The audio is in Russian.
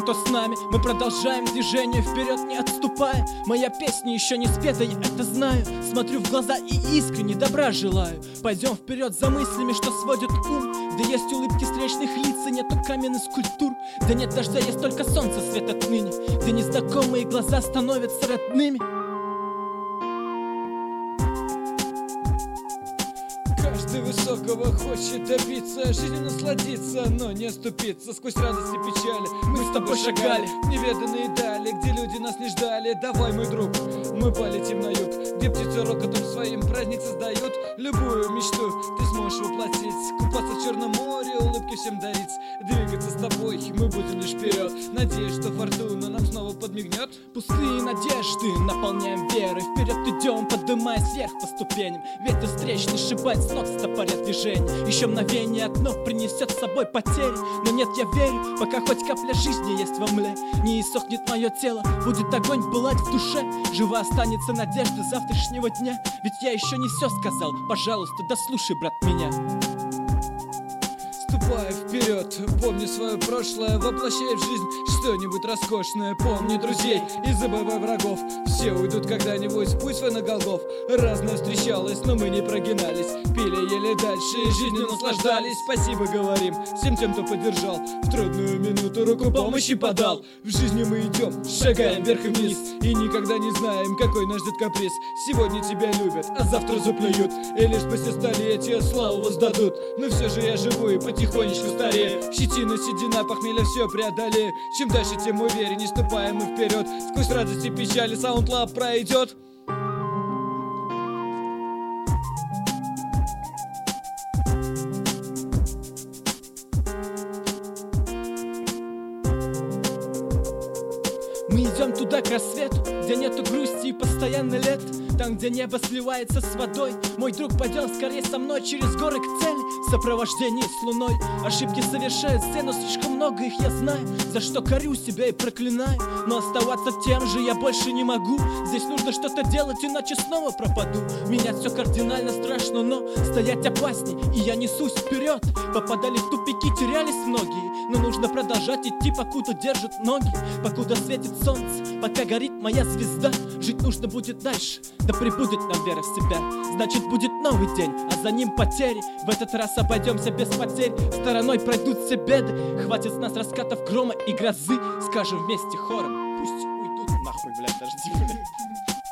тем, кто с нами. Мы продолжаем движение вперед, не отступая. Моя песня еще не спета, я это знаю. Смотрю в глаза и искренне добра желаю. Пойдем вперед за мыслями, что сводят ум. Где есть улыбки встречных лиц, и нету каменных скульптур. Где нет дождя, есть только солнце, свет отныне. Где незнакомые глаза становятся родными. Каждый высокого хочет добиться, жизнью насладиться, но не оступиться. Сквозь радость и печали мы с тобой шагали в неведанные дали, где люди нас не ждали. Давай, мой друг, мы полетим на юг, где птицы рокотом своим праздник создают. Любую мечту ты сможешь воплотить, купаться в Черном море, улыбки всем дарить. Двигаться с тобой мы будем лишь вперед, надеюсь, что фортуна нам снова подмигнет. Пустые надежды наполняем верой. Вперед идем, поднимаясь вверх по ступеням. Ветер встречный сшибает с ног, стопорят движение. Еще мгновение одно принесет с собой потери. Но нет, я верю, пока хоть капля жизни есть во мле. Не иссохнет мое тело, будет огонь пылать в душе. Жива останется надежда завтрашнего дня. Ведь я еще не все сказал, пожалуйста, дослушай, брат, меня. Ступай вперед, помни свое прошлое, воплощай в жизнь что-нибудь роскошное. Помни друзей и забывай врагов, все уйдут когда-нибудь, пусть свой на Голгоф. Разное встречалось, но мы не прогинались, пили, ели дальше и жизнью наслаждались. Спасибо говорим всем тем, кто поддержал, в трудную минуту руку помощи подал. В жизни мы идем, шагаем вверх и вниз, и никогда не знаем, какой нас ждет каприз. Сегодня тебя любят, а завтра заплюют, и лишь спустя столетия славу воздадут. Но все же я живу и потихонечку старею, щетина, седина, похмелье все преодолею. Чем дальше, тем уверенней ступаем мы вперед. Сквозь радость и печали SoundLab пройдет. Мы идем туда к рассвету, где нету грусти и постоянно лет. Там, где небо сливается с водой. Мой друг, пойдем скорее со мной через горы к цели, в сопровождении с луной. Ошибки совершают все, но слишком много их я знаю, за что корю себя и проклинаю. Но оставаться тем же я больше не могу. Здесь нужно что-то делать, иначе снова пропаду. Менять все кардинально страшно, но стоять опасней, и я несусь вперед. Попадали в тупики, терялись многие, но нужно продолжать идти, покуда держат ноги. Покуда светит солнце, пока горит моя звезда. Жить нужно будет дальше, да прибудет нам вера в себя. Значит, будет новый день, а за ним потери. В этот раз обойдемся без потерь, стороной пройдут все беды. Хватит с нас раскатов грома и грозы. Скажем вместе хором: пусть уйдут нахуй, блядь, дожди, блядь.